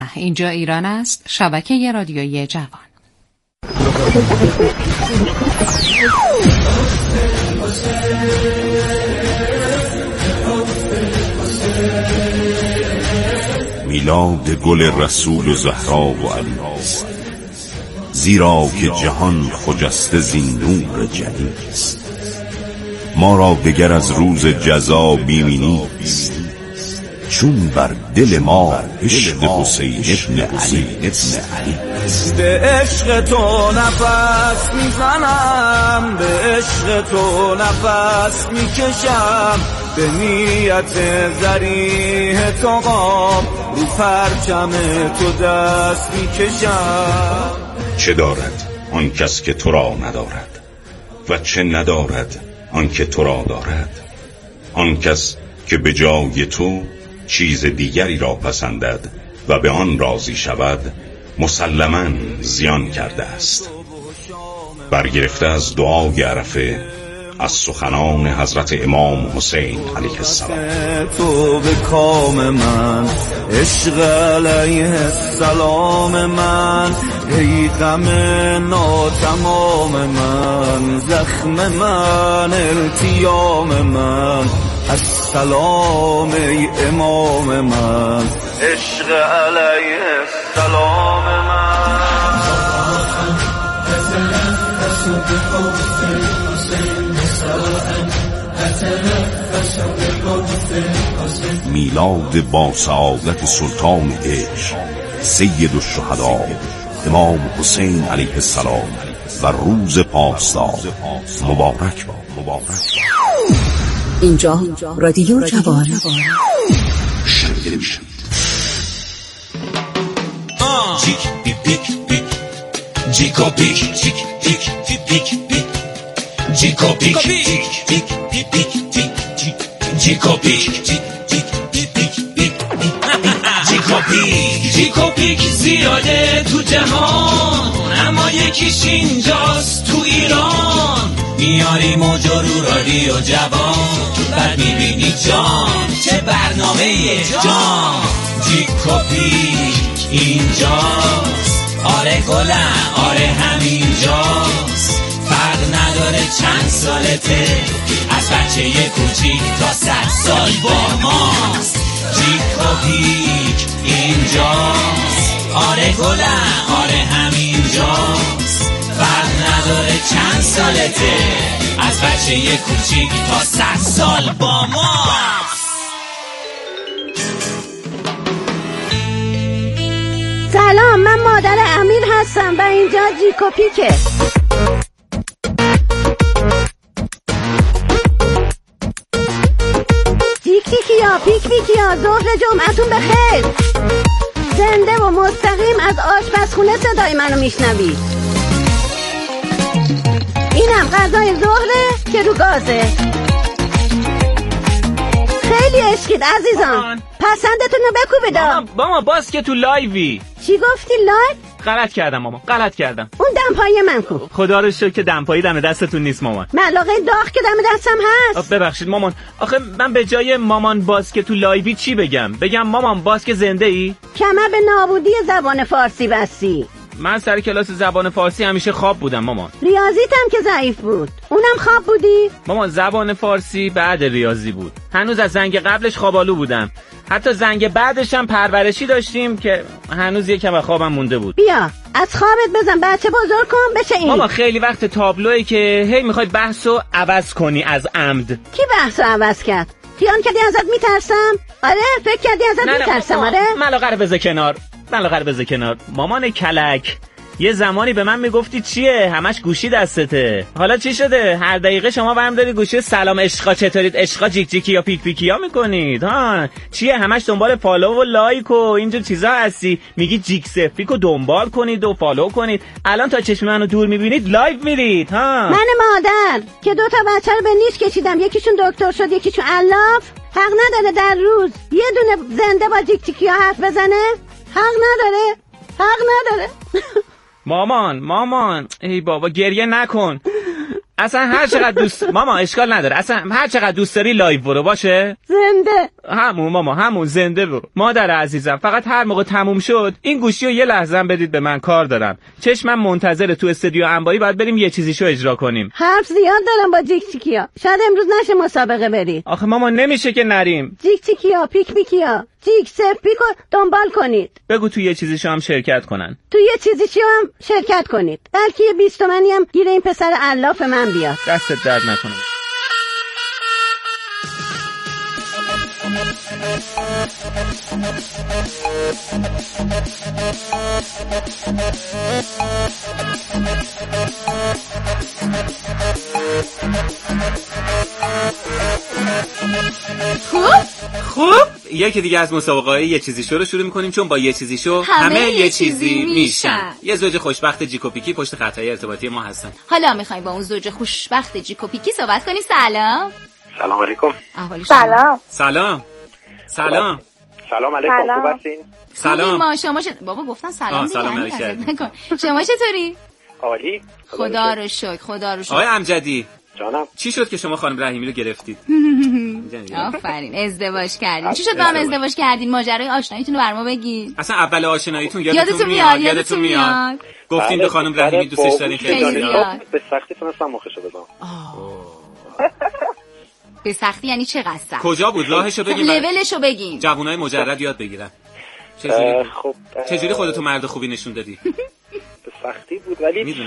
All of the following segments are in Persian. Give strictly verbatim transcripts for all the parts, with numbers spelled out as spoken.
اینجا ایران است، شبکه رادیویی جوان. میلاد گل رسول و زهرا و علی است، زیرا که جهان خجسته زین نور جلی است. ما را دگر از روز جزا بیمی نیست، چون بر دل ما عشق حسین ابن علی است. به عشق تو نفس میزنم، به عشق تو نفس میکشم، به نیت ذریح تو قام رو پرچم تو دست میکشم. چه دارد آن کس که تو را ندارد و چه ندارد آن که تو را دارد؟ آن کس که به جای تو چیز دیگری را پسندد و به آن راضی شود مسلماً زیان کرده است. برگرفته از دعای عرفه از سخنان حضرت امام حسین علیه السلام. تو به کام من عشق علیه السلام من، ای غم ناتمام من، زخم من التیام من، السلام ای امام من، عشق علیه السلام من. میلاد با سعادت سلطان عشق سید الشهدا امام حسین علیه السلام و روز پاسدار مبارک باد. اینجا رادیو جوان. شنیده میشن جیک بیک بیک بیک جیکو بیک جیک بیک بیک بیک جیکو بیک جیک بیک بیک بیک جیکو بیک جیک بیک بیک بیک جیکو بیک جیکو بیک زیاده تو جهان، اما یکیش اینجاست تو ایران. میاری موج رو رادیو جوان، بعد میبینی جان چه برنامه جان. جیکو بیک اینجاست، آره گلم آره همینجاست. فرق نداره چند سالته، از بچه کوچیک تا صد سال با ماست. جیکو بیک اینجاست، آره گلم آره همینجاست. فرق نداره چند سالته، از بچه کوچیک تا صد سال با ماست. سلام، من مادر امیر هستم و اینجا جیکو پیکه. جیک جیکیا پیک پیکیا، ظهر جمعتون بخیر. زنده و مستقیم از آشپزخونه صدای منو میشنوید. اینم غذای ظهره که رو گازه. خیلی عشقید عزیزان، پسندتون رو بکو بدا. ماما ماما باز که تو لایوی. چی گفتی لایو؟ غلط کردم ماما، غلط کردم. اون دمپایی من کو. خدا رو شکر که دمپایی دم دستتون نیست مامان. ملاقه داغ که دم دستم هست. ببخشید مامان، آخه من به جای مامان باز که تو لایوی چی بگم؟ بگم مامان باز که زنده ای؟ کمر به نابودی زبان فارسی بستی. من سر کلاس زبان فارسی همیشه خواب بودم مامان. ریاضیتم که ضعیف بود، اونم خواب بودی؟ مامان زبان فارسی بعد ریاضی بود. هنوز از زنگ قبلش خوابالو بودم. حتی زنگ بعدش هم پرورشی داشتیم که هنوز یکم از خوابم مونده بود. بیا از خوابت بزن، بچه بزرگ کن بشه این. ماما خیلی وقت تابلوئه که هی میخوای بحثو عوض کنی از عمد. کی بحثو عوض کرد؟ خیال کردی ازت میترسم؟ آره فکر کردی ازت میترسم؟ آره ملاقه رو بذار کنار، ملاقه رو بذار کنار. مامان کلک، یه زمانی به من میگفتی چیه همش گوشی دستته، حالا چی شده؟ هر دقیقه شما برم داری گوشی سلام عشقا چطورید عشقا جیک جیکی یا پیک پیکی ها میکنید ها؟ چیه همش دنبال فالو و لایک و اینجور چیزا هستی؟ میگی جیک سفریک رو دنبال کنید و فالو کنید، الان تا چشم منو دور میبینید لایو میرید ها؟ من مادر که دو تا بچه رو به نیش کشیدم، یکیشون دکتر شد یکیشون علاف، حق نداره در روز یه دونه زنده با جیک جیکی ها حرف بزنه؟ حق نداره، حق نداره. مامان مامان ای بابا گریه نکن. اصلا هر چقدر دوست ماما اشکال نداره، اصلا هر چقدر دوست داری لایو برو باشه. زنده همون ماما همون زنده برو. مادر عزیزم فقط هر موقع تموم شد این گوشی رو یه لحظه بدید به من، کار دارم. چشمم منتظر تو استودیو انباری، باید بریم یه چیزیشو اجرا کنیم. حرف زیاد دارم با جیک چیکیا. شاید امروز نشه مسابقه برید. آخه ماما نمیشه که نریم. جیک چیکیا، پیک پیکیا، جیک سف پیکو دنبال کنید. بگو تو یه چیزیشو هم شرکت کنن. تو یه چیزیشو هم شرکت کنید. بلکه یه بیست تومانی هم گیر این پسر علاف من بیاد. دستت درد نکنه. خوب خوب یکی دیگه از مسابقه‌های یه چیزی شو رو شروع می‌کنیم، چون با یه چیزی شو همه, همه یه چیزی میشن. یه زوج خوشبخت جیک و پیکی پشت خطای ارتباطی ما هستن. حالا می‌خوایم با اون زوج خوشبخت جیک و پیکی صحبت کنیم. سلام. سلام علیکم. سلام. سلام. سلام. سلام علیکم. خوب هستین؟ سلام. ما شما شد... بابا گفتن سلام دیگه. سلام علیکم. شما چطوری؟ عالی. خدا رو شکر. خدا رو شکر. آقای امجدی جانم، چی شد که شما خانم رحیمی رو گرفتید؟ آفرین، ازدواج کردین. چی شد با هم ازدواج کردین؟ ماجرای آشناییتون رو برام بگید. اصلا اول آشناییتون یادتون میاد؟ یادتون میاد؟ گفتین به خانم رحیمی دوستش دارین خیلی زیاد. به سختی تونستم مخشو بزنم. به سختی یعنی چقدر سخت؟ کجا بود؟ راهشو بگین. لولشو بگین. جوونای مجرد یاد بگیرن. چجوری؟ خب چجوری خودتو مرد خوبی نشون دادی؟ به سختی بود، ولی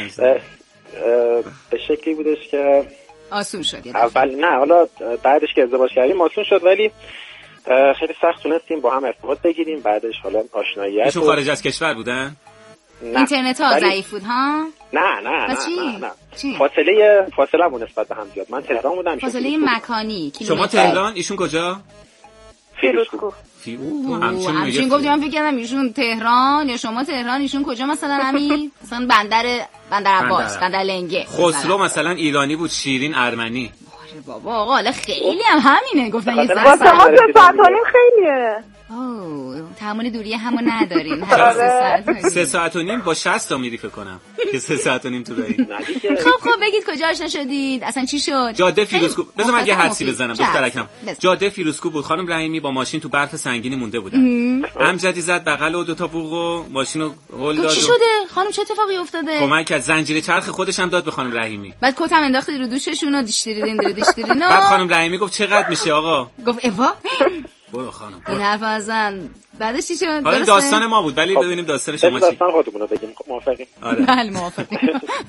به شکلی بودش که آسون شد. اول نه، حالا بعدش که ازدواج کردیم آسون شد، ولی خیلی سخت تونستیم با هم ارتباط بگیریم. بعدش حالا آشنایی. ایشون خارج از کشور بودن؟ اینترنت ها ضعیف بود ها؟ نه نه نه نه, نه. چی؟ فاصله فاصله مون نسبت به هم زیاد. من تهران بودم. فاصله مکانی. شما تهران، ایشون کجا؟ فیروزکوه. همچین گفتیم من فکر کردم ایشون تهران یا شما تهران، ایشون کجا مثلا همین مثلا بندر بندر عباس، بندر لنگه. خسرو مثلا ایرانی بود، شیرین ارمنی. آره بابا آقا حالا خیلی هم همینه گفتن یه واسه ما سه ساعت و نیم خیلیه. اوه تحمل دوری همو ندارین. سه ساعت و نیم با شصت تا میری فکر کنم که سه ساعت و نیم تو راهی. خب خب بگید کجا آشنا شدید؟ اصلا چی شد؟ جاده فیروزکو. بذار من یه حدسی بزنم دخترکم. جاده فیروزکو بود. خانم رحیمی با ماشین تو برف سنگینی مونده بودن. امجدی زد بغل و دو تا بوق و ماشینو هول داد. چی شده؟ خانم چه اتفاقی افتاده؟ کمک کرد، زنجیره چرخ خودش هم داد به خانم رحیمی. بعد کتم انداختید رو دوششون و دیشتریدین در دیشتریدین. بعد خانم رحیمی گفت چقدر میشه آقا؟ گفت اوا برو خانم. این حرف ازن. بعدش چی شد؟ حالا داستان ما بود، ولی ببینیم داستان شما چی. داستان خودمون رو بگیم. موافقی؟ آره. بله موافقم.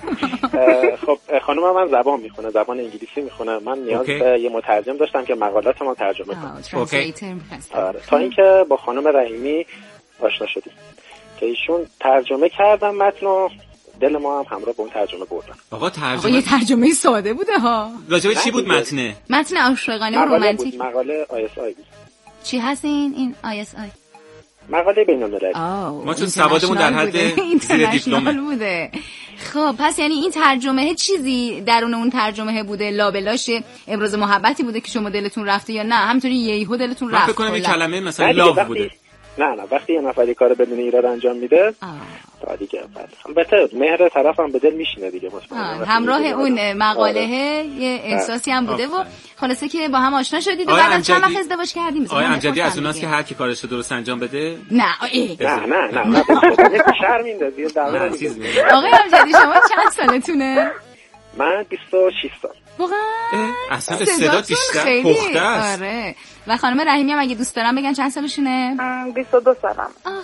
خب خانم من زبان میخونه، زبان انگلیسی میخونه. من نیاز به یه مترجم داشتم که مقالات ما ترجمه کنه. اوکی. آره. تا اینکه با خانم رحیمی آشنا شدیم که ایشون ترجمه کردن متن، دل ما هم همراه با اون ترجمه بردن. آقا ترجمه آقا یه ترجمه ساده بوده ها. راجع به چی بود متنه؟ متن عاشقانه و رمانتیک. مقاله آی اس آی بود. چی هست این این آی اس آی؟ مقاله بین‌المللی. ما چون سوادمون در حد زیر دیپلم بوده. خب پس یعنی این ترجمه چیزی درون اون ترجمه بوده، لابلاش ابراز محبتی بوده که شما دلتون رفته یا نه همینطوری یهو دلتون رفت؟ من فکر کنم این کلمه مثلا لاو بوده. نه نه وقتی یه نفری کارو بدون ایراد انجام میده تا دیگه البته مهر طرفم به دل میشینه دیگه. همراه اون مقاله یه احساسی هم بوده و خلاصه که با هم آشنا شدید و بعد از چند وقت ازدواج کردیم. آقای امجدی از اوناست که هر کی کارش رو درست انجام بده؟ نه نه نه نه شرم میندازی دعوا نمی‌کنی. آقای امجدی شما چند سالتونه؟ من بیست و شش سال. واقعا اصلا صدا بیشتر پخته است. آره. و خانم رحیمی هم اگه دوست دارم بگن چند سالشونه؟ بیست و دو سالم.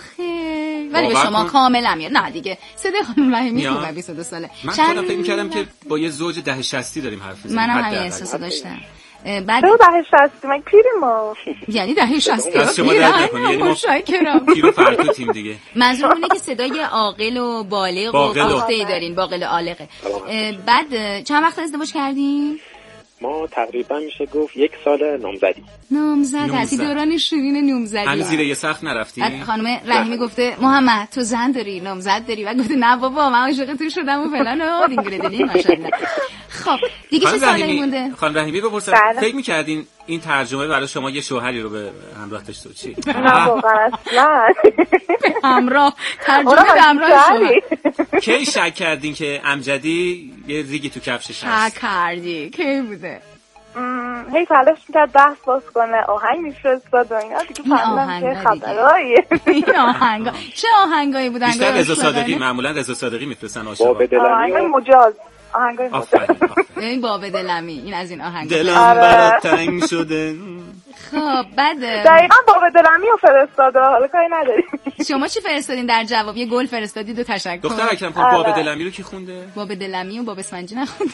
آخه ولی به شما کاملا میاد. نه دیگه صدای خانم رحیمی خوبه. بیست و دو ساله. من خودم فکر می‌کردم که با یه زوج دهه شصتی داریم حرف می‌زنیم. منم همین احساسو داشتم. بعد دهه شصتی من پیریم ما. یعنی دهه شصتی از شما درد نکنی. یعنی ما پیرو فرتو تیم دیگه. منظورم اینه که صدای عاقل و بالغ و پخته‌ای دارین. باقل عالقه. بعد چند وقت ازدواج کردین؟ ما تقریبا میشه گفت یک سال نامزدی. نامزد هستی دوران شیرین نامزدی. هنوز زیر یه سقف نرفتی؟ بعد خانم رحیمی گفته محمد تو زن داری نامزد داری؟ و گفته نه بابا من عاشق تو شدم و فلان و دینگره دلی ماشاءالله. خب دیگه چه سالی مونده؟ خانم رحیمی بپرسم فکر می‌کردین این ترجمه برای شما یه شوهری رو به همراه داشته چی؟ نه واقعا اصلا. همراه ترجمه به همراه شما. کی شک کردین که امجدی یه ریگی تو کفشش چه هست. کردی؟ کی بوده؟ م، هی تلاش میکرد دست باز کنه، آهنگ میفرستاد و اینا دیگه. این فهمیدم آهنگا که خبراییه. این آهنگا چه آهنگایی بودن؟ بیشتر رضا صادقی، معمولا رضا صادقی میفرستن عاشقا. باب دلمی آهنگ مجاز، آهنگ مجاز. آفرین آفرین. این باب دلمی، این از این آهنگ. دلم آره. برات تنگ شده. خب بعد دقیقا باب دلمی رو فرستاده، حالا کاری نداریم. شما چی فرستادین در جواب؟ یه گل فرستادید و تشکر. دختر اکرم خان باب دلمی رو کی خونده؟ باب دلمی و باب اسفنجی نخونده.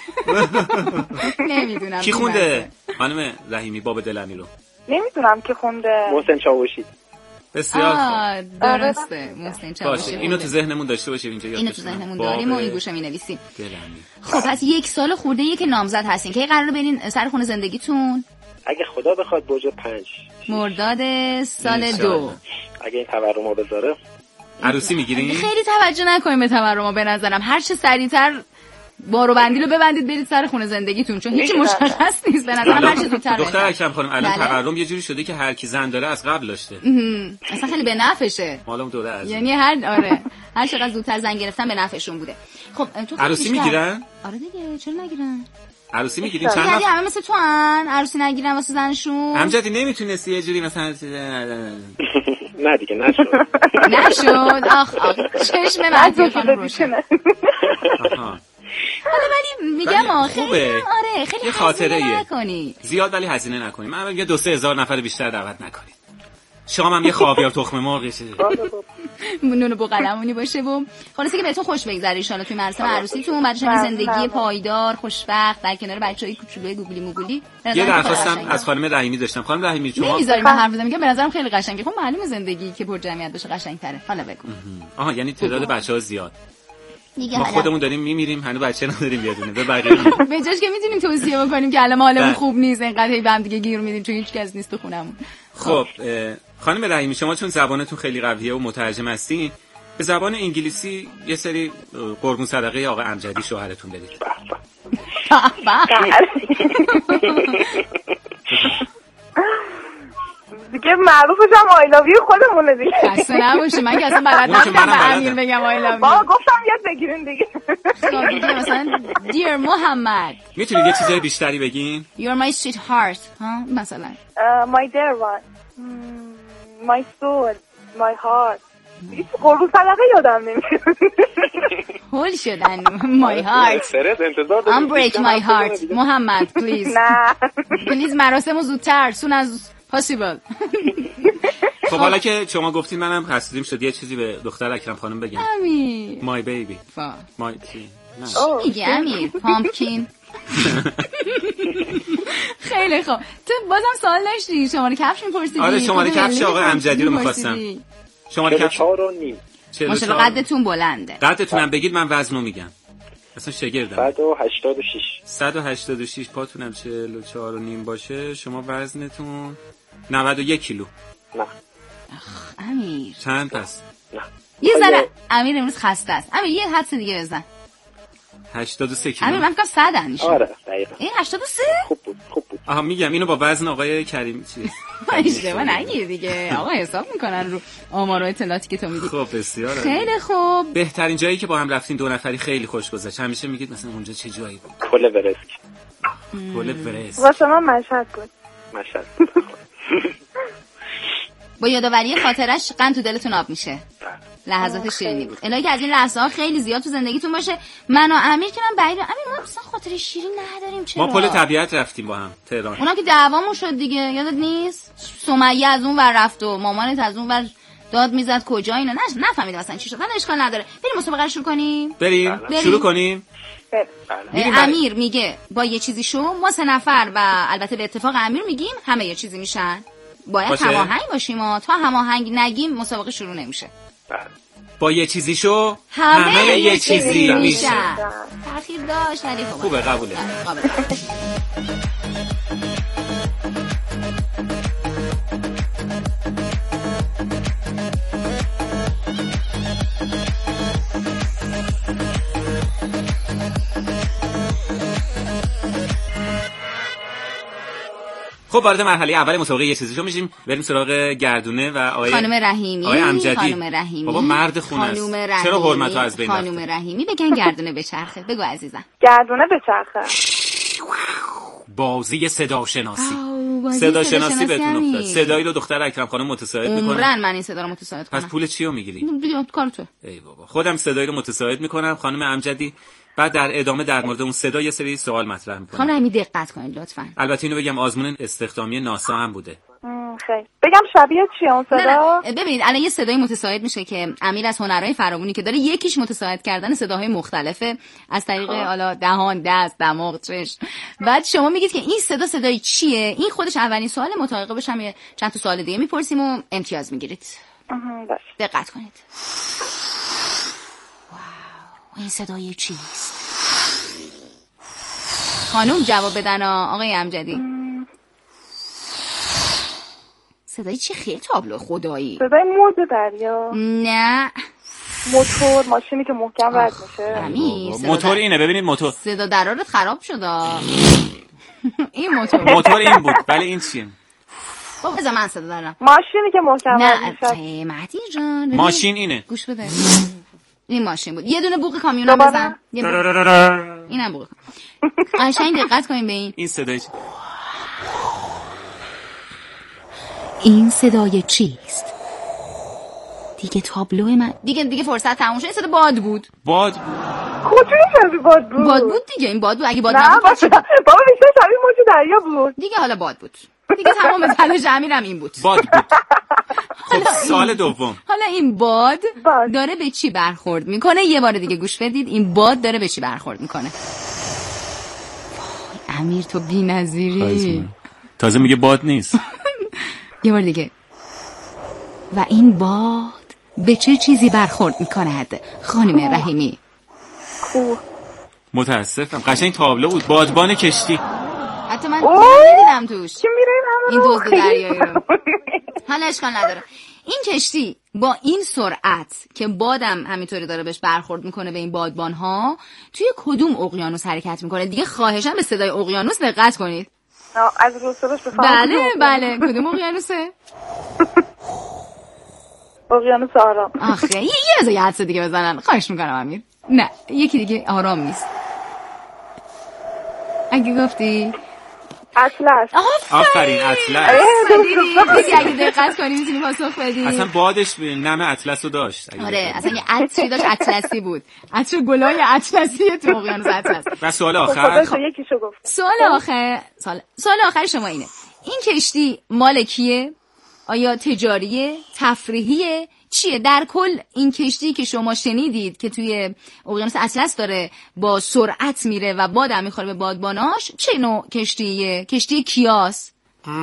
نمیدونم کی خونده؟ خانم رحیمی باب دلمی رو نمیدونم که خونده. محسن چاوشی. بسیار خوب. آه درسته. محسن چاوشی. باشه اینو تو ذهنمون داشته باشیم اینجا یاد اینو تو باشیم. ذهنمون باب داریم و این گوشه می‌نویسیم. دلمی. خب پس یک سال خورده ای که نامزد هستین. کی قراره برین سر خونه زندگیتون؟ اگه خدا بخواد برج پنج مرداد سال انشالله. دو. اگه این تورمو بذاره عروسی میگیرین؟ خیلی توجه نکنیم به تورما. به نظرم هر چه سریعتر بارو بندی رو ببندید برید سر خونه زندگیتون، چون هیچ مشخص نیست. به نظرم هر چه زودتر. دختر اکرم خانم الان بله. تورم یه جوری شده که هر کی زن داره از قبل داشته. ام. اصلا خیلی به نفعشه. مالم دوره از یعنی هر آره هر چقدر زودتر زن گرفتن به نفعشون بوده. خب تو عروسی بیشتر... میگیرن؟ آره دیگه، چرا نگیرن؟ عروسی میگیرین چند یعنی نفر؟ همه مثل تو ان عروسی نگیرن واسه زنشون؟ همجدی نمیتونستی یه جوری مثلا نه دیگه نشد. نشد. آخ آخ چشم مهدی خانم روشن. آها. حالا ولی میگم آخه خوبه. آره خیلی یه خاطره هزینه ایه. نکنی. زیاد ولی هزینه نکنیم. من یه دو سه هزار نفر بیشتر دعوت نکنید. شام هم یه خاویار تخم مرغ شه. نون بوقلمونی باشه و خلاصه که بهتون خوش بگذره ان شاءالله توی مراسم عروسیتون. بعدش هم زندگی پایدار خوشبخت در کنار بچهای کوچولوی گوگلی موگولی. یه درخواستم از خانم رحیمی داشتم. خانم رحیمی شما نمیذاری من حرف بزنم. میگم به نظرم خیلی قشنگه. خب معلومه زندگی که پر جمعیت باشه قشنگ‌تره. حالا بگو. آها یعنی تعداد بچه‌ها زیاد. دیگه ما حالا خودمون داریم میمیریم هنوز بچه نداریم یه دونه. به بقیه به جاش که میتونیم توصیه بکنیم که الان حالمون بله. خوب نیست اینقدر هی به هم دیگه گیر میدیم چون هیچ کس نیست تو خونمون. خب خانم رحیمی شما چون زبانتون خیلی قویه و مترجم هستین به زبان انگلیسی یه سری قربون صدقه آقا امجدی شوهرتون بدید. دیگه معروفش هم آی لاو یو خودمونه دیگه. خسته نباشی. من که اصلا بلد نبودم به امیر بگم آی لاو یو. بابا گفتم یاد بگیرین دیگه. خب دیگه مثلا دیر محمد میتونید یه چیزای بیشتری بگین؟ You're my sweetheart ها مثلا My dear one, my soul, my heart. دیگه قربون صدقه یادم نمیاد. هول شدن. My heart سرت انتظار دارم. Unbreak my heart محمد please. نه پلیز مراسمو زودتر soon as possible. خب حالا که شما گفتین منم حسودیم شد یه چیزی به دختر اکرم خانم بگم. امیر My baby. فا My چی؟ چی میگه امیر؟ پامپکین. خیلی خوب. تو بازم سوال داشتی؟ شماره کفش میپرسیدی؟ آره شماره کفش آقا امجدی رو میخواستم. شماره کفش چهار و نیم. ماشاءالله قدتون بلنده. قدتونم بگید من وزنو میگم. اصلا شگردم. صد و هشتاد و شش. صد و هشتاد و شش پاتونم چهل و چهار و نیم باشه. شما وزنتون نود و یک کیلو. نه. امیر چند پس؟ نه. یه ذره امیر امروز خسته است. امیر یه حدس دیگه بزن. هشتاد و سه کیلو. امیر من فکر کنم صد انیشه. آره دقیقاً. این هشتاد و سه؟ خوب بود خوب بود. آها میگم اینو با وزن آقای کریم چی؟ اشتباه نگیر دیگه. آقا حساب میکنن رو آمار و اطلاعاتی که تو میدی. خب بسیار خیلی خوب. بهترین جایی که با هم رفتین دو نفری خیلی خوش گذشت. همیشه میگید مثلا اونجا چه جایی بود؟ کل ورسک. کل ورس. واسه من مشهد بود. مشهد. با یادآوری خاطرش قند تو دلتون آب میشه. لحظات شیرینی بود. الهی که از این لحظه ها خیلی زیاد تو زندگیتون باشه. من و امیر که من بعید امیر ما اصلا خاطر شیرین نداریم. چرا؟ ما پل طبیعت رفتیم با هم تهران. اونا که دعوامون شد دیگه یادت نیست؟ سمیه از اون ور رفت و مامانت از اون ور داد میزد کجا اینا. نه نفهمیدم مثلا چی شد. من اشکال نداره. بریم مسابقه رو شروع کنیم. بریم بریم. شروع کنیم. امیر میگه با یه چیزی شو ما سه نفر و البته به اتفاق امیر میگیم همه یه چیزی میشن. باید هماهنگ باشیم ما. تا هماهنگ نگیم مسابقه شروع نمیشه. با یه چیزی شو همه, همه یه, یه چیزی, چیزی میشن. تأخیر داشت ولی خوبه. خوبه قبوله. قابل. خب وارد مرحله اول مسابقه یه چیزی شو میشیم، بریم سراغ گردونه و آقای خانم رحیمی. آقای امجدی. خانم رحیمی بابا مرد خونه است. خانم رحیمی. چرا حرمتو از بین رفته؟ خانم رحیمی بگن گردونه بچرخه. بگو عزیزم. گردونه بچرخه. بازی صدا شناسی. صدا شناسی بهتون افتاد. صدایی رو دختر اکرم خانم متساعد میکنه. عمرن من این صدا رو متساعد کنم. پس پول چی رو میگیری؟ دیگه کار تو. ای بابا خودم صدایی رو متساعد میکنم خانم امجدی، بعد در ادامه در مورد اون صدا یه سری سوال مطرح میکنم. خانم رحیمی دقت کنید لطفاً. البته اینو بگم آزمون استخدامی ناسا هم بوده. خیلی بگم شبیه چیه اون صدا؟ نه نه. ببینید الان یه صدای متساعد میشه که امیر از هنرهای فراوانی که داره، یکیش متساعد کردن صداهای مختلفه از طریق حالا دهان، دست، دماغ، چشم. بعد شما میگید که این صدا صدای چیه؟ این خودش اولین سوال، متعاقبش هم یه چند تا سوال دیگه میپرسیم و امتیاز میگیرید. باشه. دقت کنید. واو، این صدای چیست؟ خانم جواب بدن آقای امجدی. صدای چی؟ خیلی تابلو خدایی. صدای موج دریا. نه موتور، ماشینی که محکم رد میشه. موتور اینه، ببینید موتور. صدا درارت خراب شده. این موتور. موتور این بود. ولی این چیه؟ بابا بذار من صدا دارم. ماشینی که محکم رد میشه. نه مهدی جان. ماشین اینه. گوش بده. این ماشین بود. یه دونه بوق کامیونم بزن. اینم بوق. قشنگ دقت کنین به این. این صدای چی؟ این صدای چیست؟ دیگه تابلو من دیگه دیگه فرصت تموم شد. این صدا باد بود. باد بود. کجا شبیه باد بود؟ باد بود دیگه. این باد بود. اگه باد نبود بابا بیشتر شبیه موج دریا بود. دیگه حالا باد بود. دیگه تمام تلاش امیرم این بود. باد بود. خب سال دوم. حالا این باد داره به چی برخورد میکنه؟ یه بار دیگه گوش بدید. این باد داره به چی برخورد میکنه؟ وای امیر تو بی‌نظیری. تازه میگه باد نیست. یه بار دیگه. و این باد به چه چیزی برخورد میکند خانم رحیمی؟ کوه. متاسفم. قشنگ تابلو بود. بادبان کشتی. حتی من ندیدم توش. کی میره این دزد دریایی رو. حالا اشکال نداره. این کشتی با این سرعت که بادم همینطوری داره بهش برخورد میکنه به این بادبان ها، توی کدوم اقیانوس حرکت میکنه؟ دیگه خواهشاً به صدای اقیانوس دقت کنید. از روسرش بفهمید. بله بله. کدوم اقیانوسه؟ اقیانوس آرام. آخه یه یه حدس دیگه بزنن. خواهش میکنم امیر. نه یکی دیگه آرام نیست. اگه گفتی اطلس. آفرین اطلس. دیگه اگه دقت کنی میتونی پاسخ بدی. اصلا بادش نم اطلس رو داشت. آره اصلا یه عطری داشت اطلسی بود. عطر گلای اطلسی تو اقیانوس اطلس. و سوال آخر. یکیشو گفت. سوال آخر سوال سوال آخر شما اینه. این کشتی مال کیه؟ آیا تجاریه؟ تفریحیه؟ چیه؟ در کل این کشتی که شما شنیدید که توی اقیانوس اطلس داره با سرعت میره و باد هم میخوره به بادباناش، چه نوع کشتیه؟ کشتی کیاس؟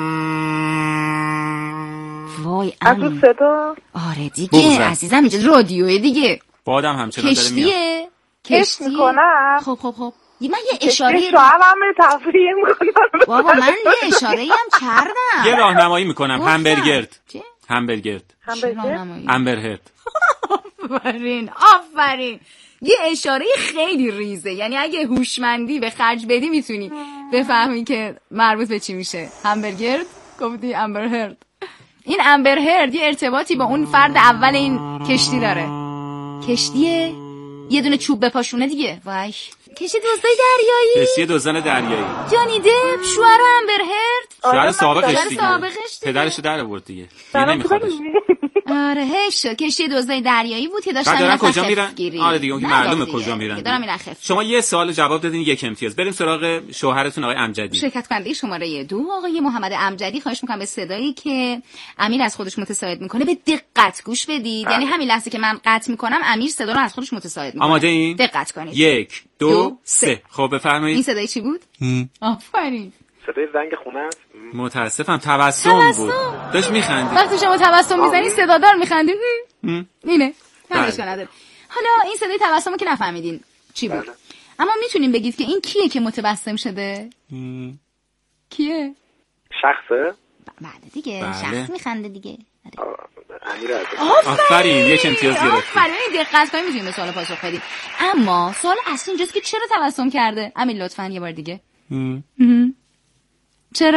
وای امین. صدا؟ آره دیگه عزیزم اینجا رادیوه دیگه. بادم همچنان داره میاد. کشتیه؟ کشتی میکنم. خب خب خب من یه اشاره شما هم تفریح میکنم. بابا من یه اشاره هم کردم. یه راهنمایی میکنم. همبرگرد. همبرگرد. امبرهرد. آفرین آفرین. یه اشاره خیلی ریزه، یعنی اگه هوشمندی به خرج بدی میتونی بفهمی که مربوط به چی میشه. همبرگرد گفتی امبرهرد. این امبرهرد یه ارتباطی با اون فرد اول این کشتی داره. کشتیه یه دونه چوب بپاشونه دیگه. وای کشتی دزدای دریایی. کشتی دزدان دریایی. جانی دپ شوهر امبرهرد. شوهر سابقش دیگه. سابقش پدرش در آورد دیگه. نمیخوادش. آره هیچ کشتی دزدای دریایی بود که داشتن دارن کجا میرن؟ گیری. آره دیگه اون معلومه کجا میرن. دارن میرن خفت. شما یه سوال جواب دادین یک امتیاز. بریم سراغ شوهرتون آقای امجدی. شرکت کننده شماره دو آقای محمد امجدی. خواهش میکنم به صدایی که امیر از خودش متساعد میکنه به دقت گوش بدید. یعنی همین لحظه که من قطع میکنم امیر صدا رو از خودش متساعد میکنه. آماده این؟ دقت کنید. یک دو سه. خب بفرمایید. این صدای چی بود؟ آفرین. صدای زنگ خونه است. متاسفم تبسم بود. داشت میخندید. وقتی شما تبسم میزنید صدادار میخندید. اینه. همش نداره. حالا این صدای تبسمو که نفهمیدین چی بود. اما میتونین بگید که این کیه که متبسم شده؟ کیه؟ شخصه؟ بله دیگه. بله. شخص میخنده دیگه. امیر آفرین یک امتیاز گرفت. آفرین دقت کنید میتونید به سوال پاسخ بدید. اما سوال اصلی اینجاست که چرا تبسم کرده؟ امیر لطفاً یه بار دیگه. چرا؟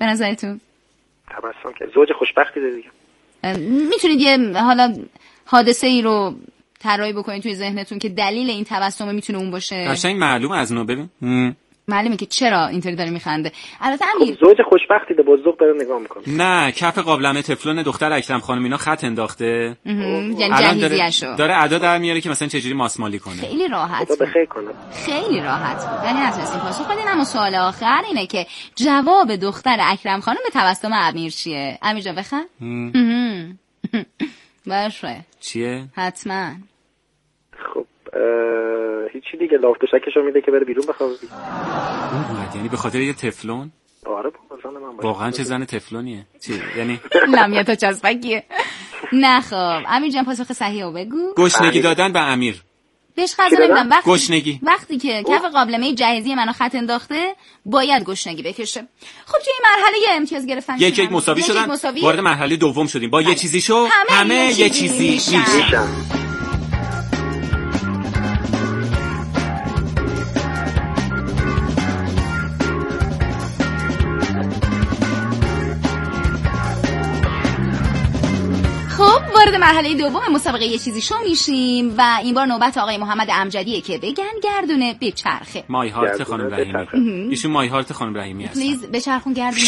به نظرتون؟ تبسم که زوج خوشبختی دیگه. میتونید یه حالا حادثه ای رو طراحی بکنید توی ذهنتون که دلیل این تبسم میتونه اون باشه؟ قشنگ معلومه از نو ببین. معلومه که چرا اینطوری داره میخنده. البته امیر زوج خوشبختی به بزرگ داره نگاه میکنه. نه کف قابلمه تفلون دختر اکرم خانم اینا خط انداخته. یعنی جهیزیه‌شو داره, داره ادا در میاره که مثلا چجوری ماسمالی کنه. خیلی راحت خدا بخیر کنه. خیلی راحت بود. یعنی نتونستیم پاسخ بدین. اما سوال آخر اینه که جواب دختر اکرم خانم به تبسم امیر چیه؟ امیر جان بخن؟ باشه. چیه؟ حتما. خب هیچی دیگه لافتشکشو میده که بره بیرون بخوابه. اوه یعنی به خاطر یه تفلون؟ آره بابا زن من باشه. واقعا چه زن تفلونیه؟ چی؟ یعنی لمیه تا چسبکیه. نه خب امیر جان پاسخ صحیح رو بگو. گشنگی دادن به امیر. بهش غذا نمیدم. وقتی گشنگی وقتی که کف قابلمه جهیزی منو خط انداخته باید گشنگی بکشه. خب توی این مرحله یه امتیاز گرفتن یک یک مساوی شدن. وارد مرحله دوم شدیم. با یه چیزی شو همه یه چیزی میشن. خب وارد مرحله دوم مسابقه یه چیزی شو میشیم و این بار نوبت آقای محمد امجدیه که بگن گردونه به چرخه. مای هارت خانم رحیمی. ایشون مای هارت خانم رحیمی هست. پلیز به چرخون گردونه.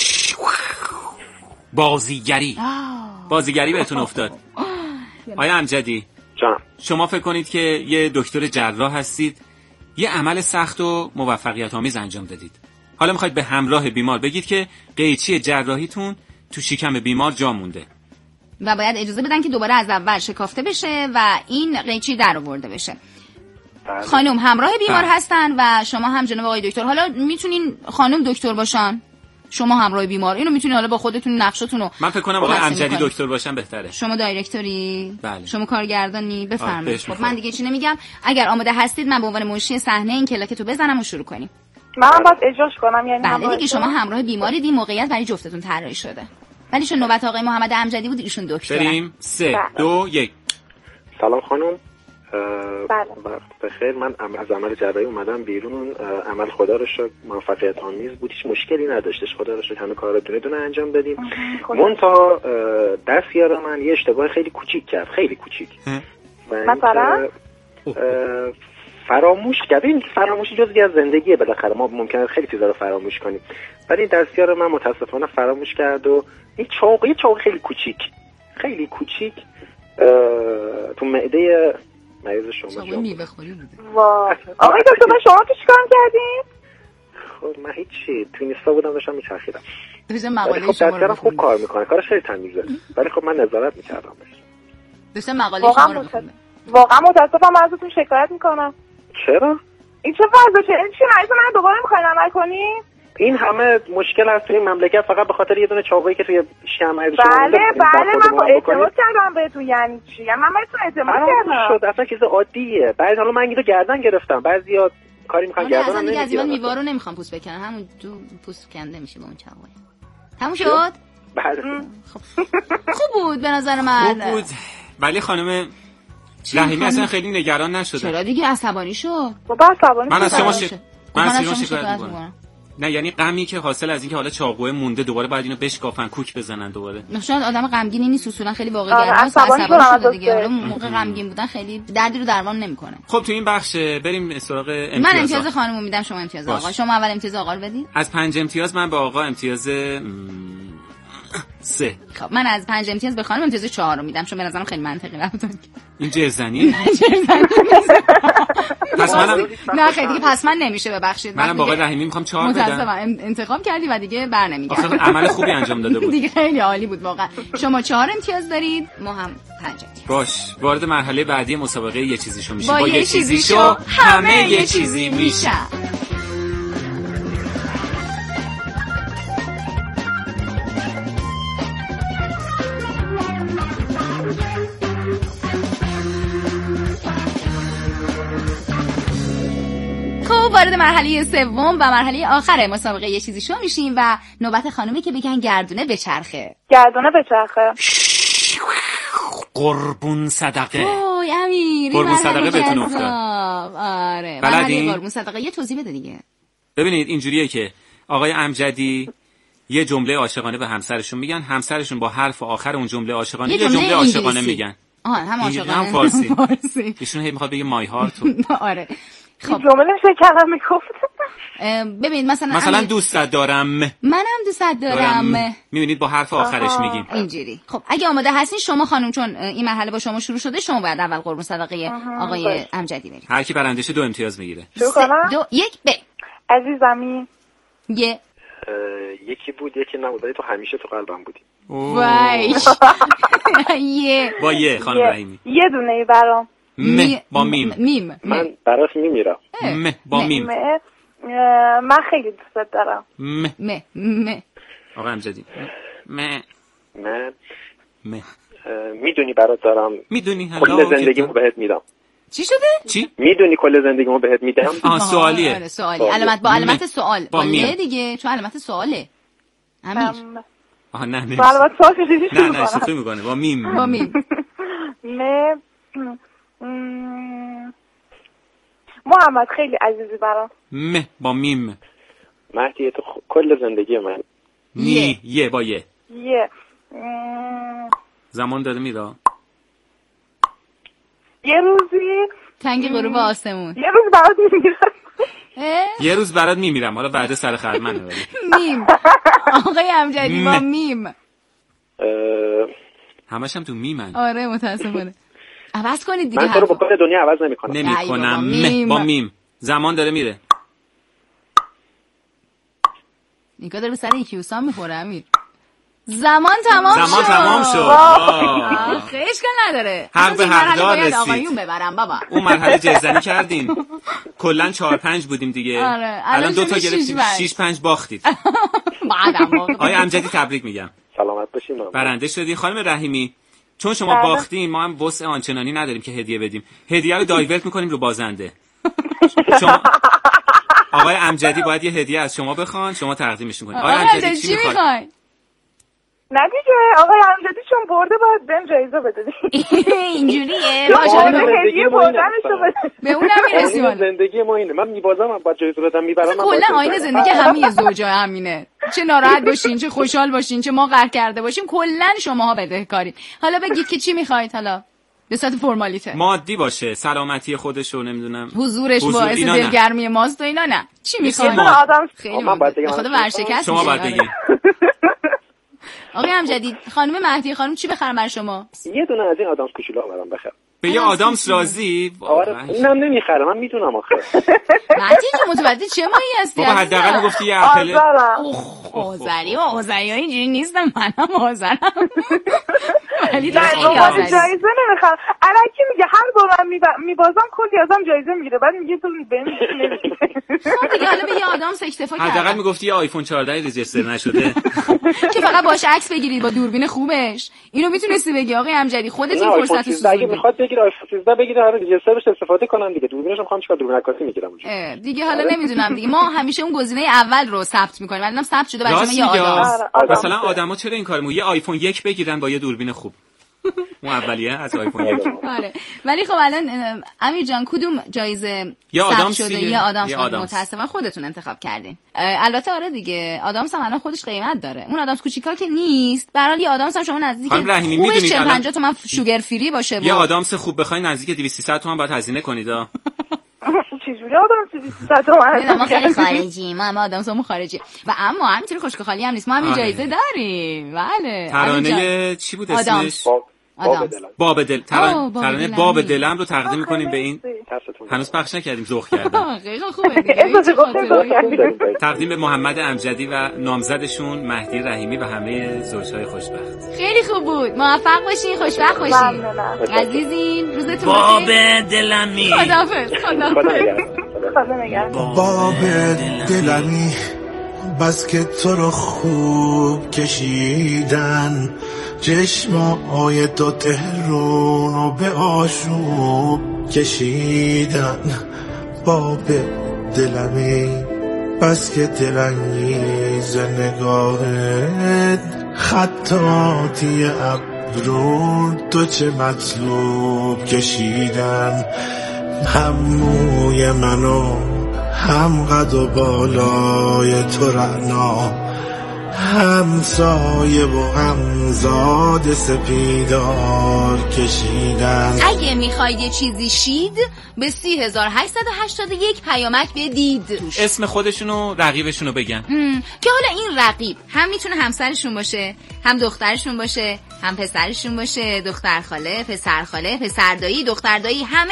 بازیگری. بازیگری بهتون افتاد. آیا امجدی جان شما فکر کنید که یه دکتر جراح هستید، یه عمل سخت و موفقیت آمیز انجام دادید. حالا میخواید به همراه بیمار بگید که قیچی جراحیتون تو شکم بیمار جا مونده و باید اجازه بدن که دوباره از اول شکافته بشه و این قیچی در آورده بشه. بله. خانم همراه بیمار بله. هستن و شما هم جناب آقای دکتر. حالا میتونین خانم دکتر باشن، شما همراه بیمار. اینو میتونین حالا با خودتون نقشتون رو. من فکر کنم آقای امجدی دکتر باشن بهتره. شما دایرکتوری؟ بله. شما کارگردانی؟ بفرمایید. خب من دیگه چی نمیگم. اگر آماده هستید من به عنوان منشی صحنه این کلاکتو بزنم و شروع کنیم. من باید اجراش کنم یعنی بله دیگه شما همراه بیمارید. این موقعیت برای جفتتون طراحی شده. ولی چون نوبت آقای محمد امجدی بود ایشون دکترن. بریم سه دو یک. سلام خانم. بله. وقت بخیر. من از عمل جراحی اومدم بیرون. عمل خدا رو شکر موفقیت آمیز بود، هیچ مشکلی نداشتش. خدا رو شکر همه کارا دونه دونه انجام دادیم. منتها دستیار من یه اشتباه خیلی کوچیک کرد، خیلی کوچیک. مثلا فراموش کرد. این فراموشی جزئی از زندگیه، بالاخره ما ممکنه خیلی چیزا رو فراموش کنیم، ولی دستیار من متاسفانه فراموش کرد و این چاقو یه چاقو خیلی کوچیک خیلی کوچیک تو معده مریض شما چاقو میوه خوری بوده. وای آقای دکتر شما که چیکار کردین؟ خب من هیچی تو اینستا بودم داشتم میچرخیدم. داشتم مقاله خب شما رو خوب کار میکنه، کارش خیلی تمیزه، ولی خب من نظارت میکردم. داشتم مقاله شما رو میخوندم. واقعا متاسفم ازتون شکایت میکنم. چرا؟ این چه وضعشه؟ این چی مریض من دوباره میخواین عمل کنی؟ این همه مشکل هست توی این مملکت فقط به خاطر یه دونه چاقویی که توی شکم مریض شما. بله بله من با اعتماد کردم بهتون. یعنی چی؟ یعنی من بهتون اعتماد کردم. شد اصلا چیز عادیه. بعضی حالا من اینو گردن گرفتم، بعضیا کاری میخوان گردن نمیگیرن. از این میوه رو نمیخوام پوست بکنن، همون تو پوست کنده میشه با اون چاقوی. تموم شد؟ بله. خوب بود به نظر من. خوب بود. ولی خانم رحیمی اصلا خیلی نگران نشده. چرا دیگه عصبانی شد؟ بابا عصبانی من از شما ش... من از شما شکایت شکایت می‌کنم. نه یعنی غمی که حاصل از اینکه حالا چاقوه مونده دوباره بعد اینو بشکافن کوک بزنن دوباره. شاید آدم غمگینی نیست اصولا، خیلی واقعا گرماست، عصبانی شده دیگه. حالا موقع غمگین بودن خیلی دردی رو درمان نمیکنه. خب تو این بخش بریم سراغ امتیاز. من امتیاز خانمو میدم، شما امتیاز آقا. شما اول امتیاز آقا رو بدید. از پنج امتیاز من به آقا امتیاز سه. خب من از پنج امتیاز به خانم امتیاز چهار رو میدم، چون به نظرم خیلی منطقی رفتن. این جرزنیه؟ پس منم نه خیلی دیگه پس من نمیشه ببخشید. منم با آقای رحیمی میخوام چهار بدم. متأسفم انتخاب کردی و دیگه برنمیگردی. آخه عمل خوبی انجام داده بود. دیگه خیلی عالی بود واقعا. شما چهار امتیاز دارید، ما هم پنج امتیاز. باش وارد مرحله بعدی مسابقه یه چیزی شو میشیم. با, با یه چیزی شو همه یه چیزی میشن. وارد مرحله سوم و مرحله آخر مسابقه یه چیزی شو میشیم و نوبت خانومی که بگن گردونه به چرخه. گردونه به چرخه. قربون صدقه. اوه امیر قربون صدقه بهتون افتاد. آره مرحله قربون صدقه یه توضیح بده دیگه. ببینید اینجوریه که آقای امجدی یه جمله عاشقانه به همسرشون میگن، همسرشون با حرف آخر اون جمله عاشقانه یه یه جمله جمله عاشقانه انگلیسی. میگن. آها هم عاشقانه هم فارسی. فارسی. ایشون هی میخواد بگه مای هارت. آره. خب جمله نمیشه کلمه گفت. ببین مثلا مثلا دوستت دارم. منم دوستت دارم. میبینید با حرف آخرش میگیم. اینجوری. خب اگه آماده هستین شما خانم، چون این مرحله با شما شروع شده، شما باید اول قربون صدقه آقای امجدی برید. هر کی برنده شه دو امتیاز میگیره. دو یک ب. عزیزمی. یه. یکی بود یکی نبود ولی تو همیشه تو قلبم بودی. وای. یه. با یه خانم رحیمی. یه دونه ای برام. م با میم. میم. من برات میمیرم. م با میم. من خیلی دوست دارم. م م م آقا امجدی. م من م میدونی برات دارم. میدونی کل زندگیمو بهت میدم. چی شده؟ چی؟ میدونی کل زندگیمو بهت میدم. آه سوالیه. آره سوالی. علامت با علامت سوال. با ل دیگه، چون علامت سواله. امیر. آها نه نه. با علامت سوال چجوری نه نه شوخی میکنه. با میم. با میم. م محمد خیلی عزیزی برام. م با میم. مهدی تو خ... کل زندگی من. نی یه با یه. یه. زمان داره میره. یه روزی تنگ غروب آسمون. یه روز برات میمیرم. یه روز برات میمیرم. حالا بعد سر خرمنه. میم. آقای امجدی با میم. همش هم تو میمن. آره متاسفانه. عوض کنید دیگه. من تو رو با کل دنیا عوض نمیکنم. نمیکنم. م با میم. زمان داره میره. نیکا داره سر یکی اوسان میخوره امیر. زمان تمام شد. زمان تمام شد. خیلی اشکال نداره. حق به حقدار رسید. آقایون ببرم بابا. اون مرحله جزدنی کردین. کلا چهار پنج بودیم دیگه. آره. الان دو تا گرفتیم. شش پنج باختید. بعدم باختید. آقای امجدی تبریک میگم. سلامت باشین. برنده شدی. خانم رحیمی چون شما باختین ما هم وسع آنچنانی نداریم که هدیه بدیم. هدیه رو دایورت میکنیم رو بازنده. شما آقای امجدی باید یه هدیه از شما بخوان، شما تقدیمش میکنید. آقای امجدی چی میخواید؟ نه دیگه آقای امجدی چون برده باید بهم جایزه بده. اینجوریه؟ باشه هدیه بردنشو بده. به اونم میرسیم. زندگی ما اینه. من میبازم بعد جایزه بدم میبرم. کلا آینه زندگی همه زوجا همینه. چه ناراحت باشین، چه خوشحال باشین، چه ما قهر کرده باشیم، کلا شماها بدهکارید. حالا بگید که چی میخواید حالا؟ به صورت فرمالیته. مادی باشه، سلامتی خودش رو نمیدونم. حضورش باعث دلگرمی ماست و اینا نه. چی میخواید؟ خیلی من باید بگم. خدا ورشکست. شما باید بگید. آقای امجدی خانم مهدی خانم چی بخرم برای شما؟ یه دونه از این آدامس کوچولو برام بخر. به یه آدامس راضی؟ آره اینم نمیخرم من میدونم آخه. مهدی جو متوجه چه مایی هستی؟ بابا حداقل میگفتی یه اپل. آذری و آذری ها اینجوری نیستم، منم آذرم. ولی نه بابا جایزه نمیخرم. الکی میگه هر بار من میبازم کلی ازم جایزه میگیره بعد میگه تو بهم نمیدی. خب دیگه حالا به یه آدامس اکتفا کردم. حداقل میگفتی یه آیفون چهارده رجیستر نشده که فقط باش عکس بگیرید با دوربین خوبش. اینو میتونستی بگی آقای امجدی خودت این فرصت رو سوزوندی. اگه میخواد بگیره آیفون سیزده بگیره هر رجیسترش استفاده کنم دیگه. دوربینش هم میخوام چیکار دوربین عکاسی میگیرم اونجا. دیگه حالا نمیدونم دیگه ما همیشه اون گزینه اول رو ثبت میکنیم. الانم ثبت شده برای شما یه آدامس. مثلا آدما چرا این کارو میکنن؟ یه آیفون یک بگیرن با یه دوربین خوب. اون اولیه از آیفون یک. آره ولی خب الان امیر جان کدوم جایزه ثبت شده؟ یه آدامس. متأسفانه خودتون انتخاب کردین. البته آره دیگه آدامس هم الان خودش قیمت داره. اون آدامس کوچیکا که نیست. به هر حال یه آدامس هم شما نزدیک خوبش چهل پنجاه تومن شوگر فری باشه. یه آدامس خوب بخواید نزدیک دویست سیصد تومن باید هزینه کنید. چجوری آدامس دویست سیصد تومن؟ ما خیلی خارجی، ما هم آدامسمون خارجی و اما همینطوری خشک خالی هم نیست. ما هم جایزه داریم. بله. ترانه چی بود اسمش؟ باب دلم. باب دل ترانه ترانه باب دلم رو تقدیم می‌کنیم به این. هنوز پخش نکردیم، ذوق کردم. خیلی خوبه دیگه. تقدیم به محمد امجدی و نامزدشون مهدی رحیمی و همه زوجهای خوشبخت. خیلی خوب بود. موفق باشین، خوشبخت باشین. عزیزین روزتون بخیر. باب دلمی. خداحافظ. خداحافظ. باب دلمی بس که تو رو خوب کشیدن چشمای دو تهرونو به آشوب کشیدن. باب دلمی بس که دلانگیز نگاهت خطاطی ابرون تو چه مطلوب کشیدن. هم موی منو هم قد و بالای تو رعنا همسایه و همزاد سپیدار کشیدن. اگه میخواید یه چیزی شید به سی هزار هشتصد و هشتاد و یک پیامک بدید. اسم خودشونو رقیبشونو بگن که حالا این رقیب هم میتونه همسرشون باشه، هم دخترشون باشه، هم پسرشون باشه، دختر خاله، پسر خاله، پسر دایی، دختر دایی، همه